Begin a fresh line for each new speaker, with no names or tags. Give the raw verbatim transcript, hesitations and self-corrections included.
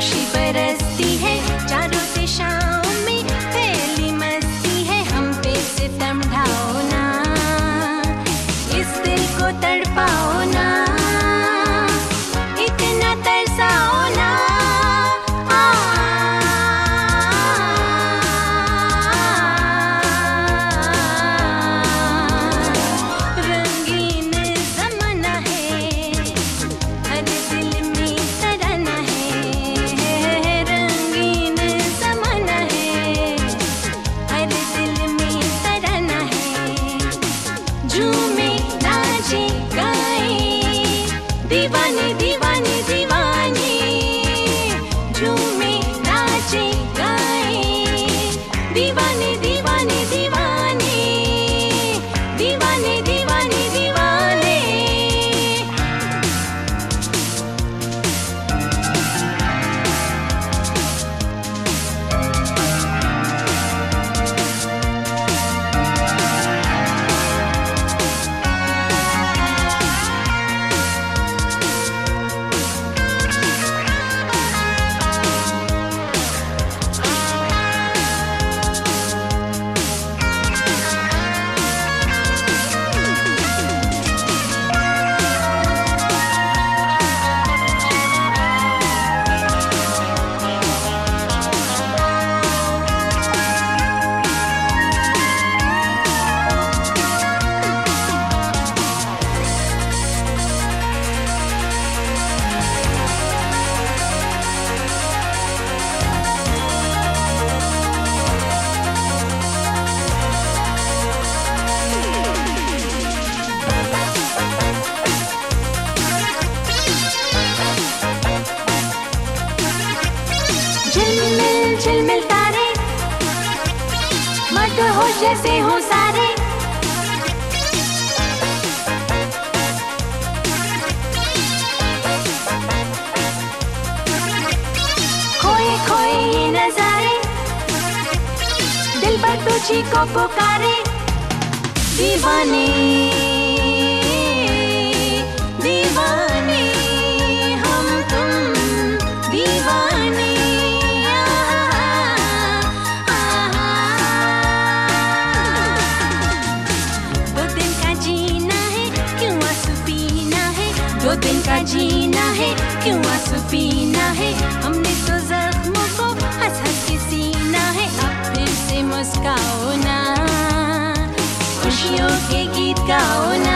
खुशी बरसती है चारों दिशाओं में फैली मस्ती है। हम पे सितम ढाओ ना, इस दिल को तड़पाओ ना, इतना तरसाओ ना। रंगीन ज़माना है, हर दिल में तराना है। रंगीन ज़माना है, हर दिल में तराना है। झूमे नाचे गाए दीवाने दीवाने दीवाने, झूमे नाचे गाए दीवाने दीवाने दीवाने, दीवाने दीवाने दीवाने। झिलमिल झिलमिल तारे मदहोश जैसे हो सारे। खोए खोए ये नजारे दिल पर तुझी को पुकारे। दीवाने दीवाने हम तुम दीवाने। दो दिन का जीना है क्यों आंसू पीना है, दो दिन का जीना है क्यों आंसू पीना है। हमने तो जख्मों को हंस हंस के सीना है। अब फिर से मुस्काओ ना, खुशियों के गीत गाओ ना।